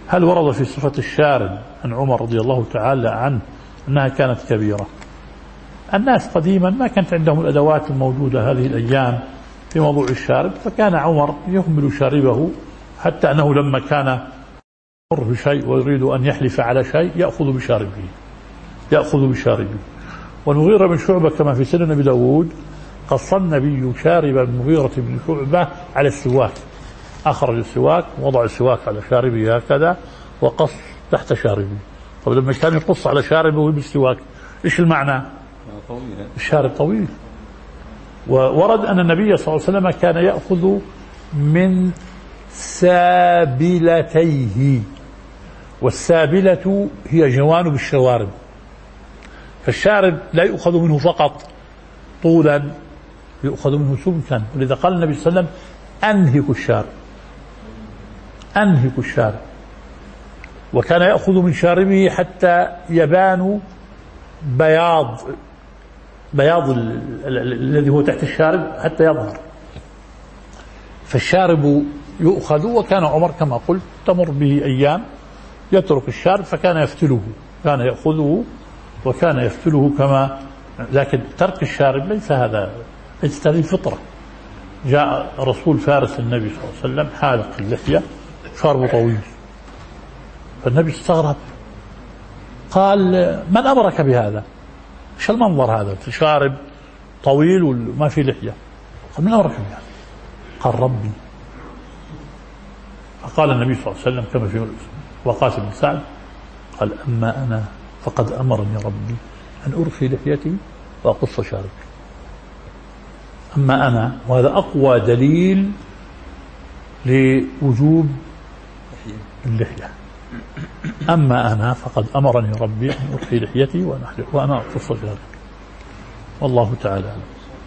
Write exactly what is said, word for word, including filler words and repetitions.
هل ورد في صفة الشارب عن عمر رضي الله تعالى عنه أنها كانت كبيرة؟ الناس قديما ما كانت عندهم الأدوات الموجودة هذه الأيام في موضوع الشارب، فكان عمر يهمل شاربه حتى أنه لما كان يمر بشيء ويريد أن يحلف على شيء يأخذ بشاربه يأخذ بشاربه. والمغيرة بن شعبة كما في سنن أبي داود قص النبي شارب المغيرة بن شعبة على السواك، أخرج السواك ووضع السواك على شاربه هكذا وقص تحت شاربه. طب لما كان يقص على شاربه بالسواك إيش المعنى؟ الشارب طويل. وورد أن النبي صلى الله عليه وسلم كان يأخذ من سابلتيه، والسابلة هي جوانب الشوارب، فالشارب لا يؤخذ منه فقط طولا، يؤخذ منه سمكا، ولذا قال النبي صلى الله عليه وسلم أنهك الشارب أنهك الشارب. وكان يأخذ من شاربه حتى يبان بياض بياض الذي هو تحت الشارب حتى يظهر، فالشارب يؤخذ. وكان عمر كما قلت تمر به أيام يترك الشارب فكان يفتله، كان يأخذه وكان يفتله كما، لكن ترك الشارب ليس هذا ليست هذه الفطرة. جاء رسول فارس النبي صلى الله عليه وسلم حالق اللحية شاربه طويل، فالنبي استغرب قال من أمرك بهذا؟ ايش المنظر هذا؟ شارب طويل وما في لحية. قال من أمرك بهذا؟ قال ربي. فقال النبي صلى الله عليه وسلم كما في وقاص بن سعد قال أما أنا فقد أمرني ربي أن أرخي لحيتي وأقص شاربي. أما أنا، وهذا أقوى دليل لوجوب اللحية، أما أنا فقد أمرني ربي أن أرخي لحيتي وأنا أقص شاربي. والله تعالى